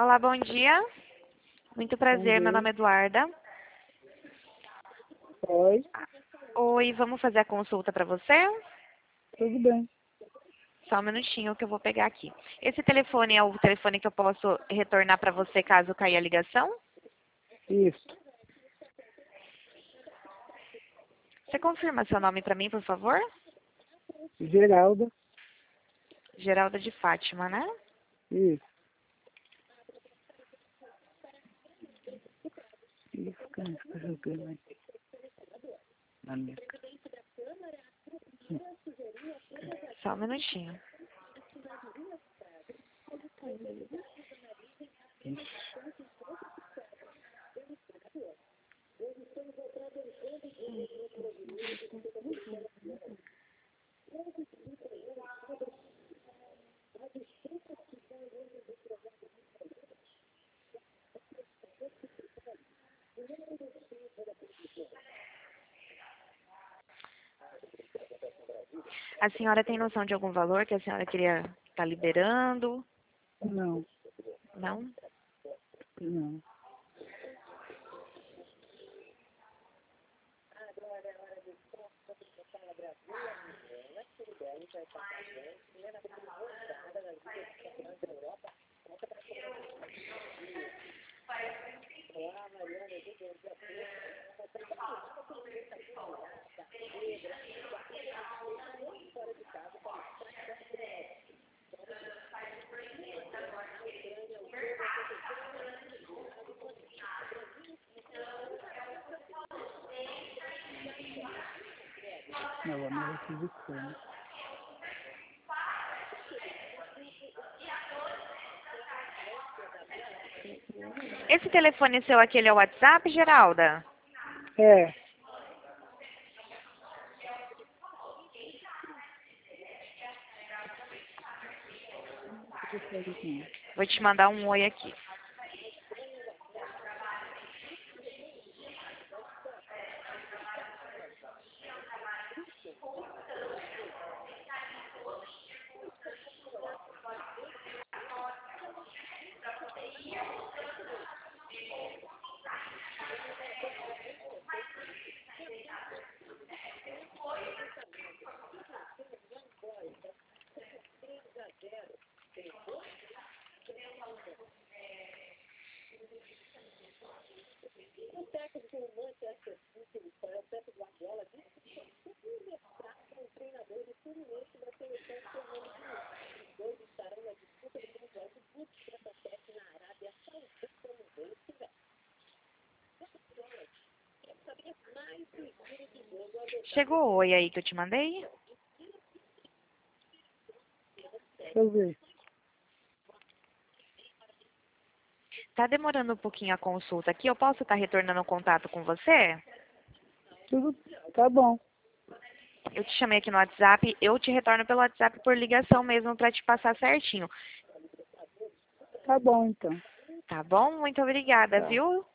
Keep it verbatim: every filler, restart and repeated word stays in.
Olá, bom dia. Muito prazer, meu Bom dia. nome é Eduarda. Oi, Oi, vamos fazer a consulta para você? tudo bem. Só um minutinho que eu vou pegar aqui. Esse telefone é o telefone que eu posso retornar para você caso caia a ligação? Isso. Você confirma seu nome para mim, por favor? Geralda. Geralda de Fátima, né? Isso. Isso, cara, fica jogando aqui. Na minha cara. Só um minutinho. Ixi. A senhora tem noção de algum valor que a senhora queria estar liberando? Não, Não? não. Não, a minha requisição, né? Esse telefone seu aqui, ele é o WhatsApp, Geralda? É, Vou te mandar um oi aqui. Chegou o oi aí que eu te mandei? deixa eu ver. Tá demorando um pouquinho a consulta aqui. Eu posso estar retornando o contato com você? Tudo tá bom. Eu te chamei aqui no WhatsApp. Eu te retorno pelo WhatsApp por ligação mesmo para te passar certinho. Tá bom, então. Tá bom? Muito obrigada, Tá. viu?